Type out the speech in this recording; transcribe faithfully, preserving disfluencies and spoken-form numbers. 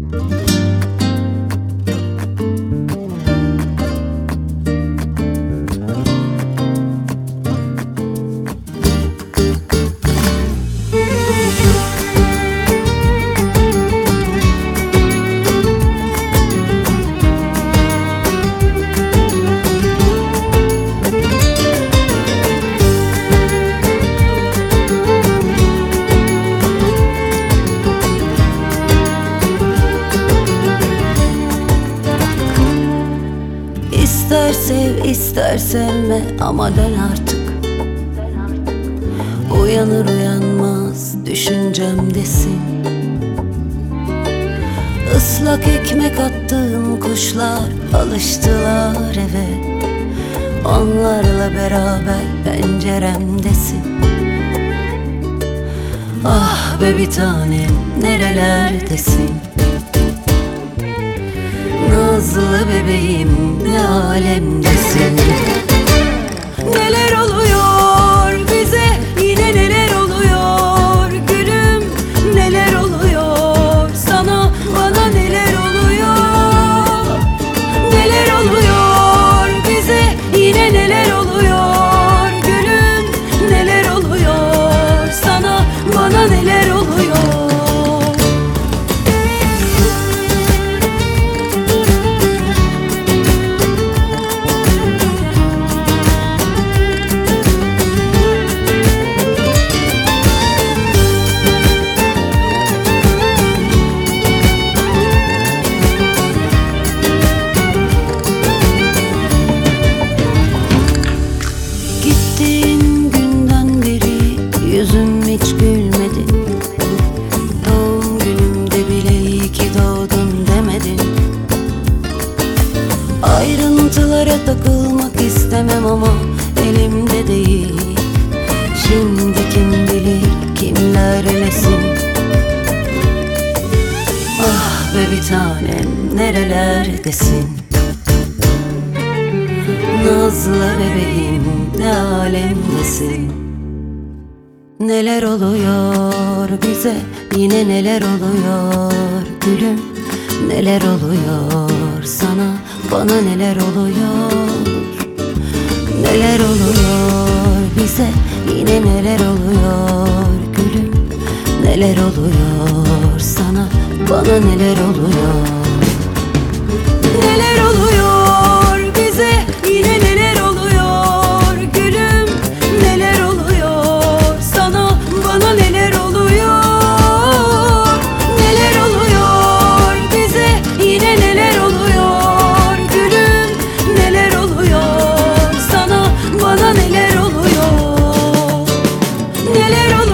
İster sev ister sevme ama dön artık. Uyanır uyanmaz düşüncemdesin. Islak ekmek attığım kuşlar alıştılar eve. Onlarla beraber penceremdesin. Ah be bir tanem nerelerdesin? Nazlı bebeğim ne alemdesin? Neler oluyor bize, yine neler oluyor gülüm? Neler oluyor sana, bana neler oluyor? Neler oluyor bize, yine neler oluyor gülüm? Neler oluyor sana, bana neler oluyor? Gittiğin günden beri yüzüm hiç gülmedi. Doğum günümde bile iyi ki doğdun demedin. Ayrıntılara takılmak istemem ama elimde değil. Şimdi kim bilir kimlerlesin? Ah be bir tanem nerelerdesin? Nazlı bebeğim ne alemdesin? Neler oluyor bize, yine neler oluyor gülüm? Neler oluyor sana, bana neler oluyor? Neler oluyor bize, yine neler oluyor gülüm? Neler oluyor sana, bana neler oluyor? Neler oluyor bize, yine neler oluyor gülüm? Neler oluyor sana, bana neler oluyor? Neler oluyor bize, yine neler oluyor gülüm? Neler oluyor sana, bana neler oluyor? Neler oluyor?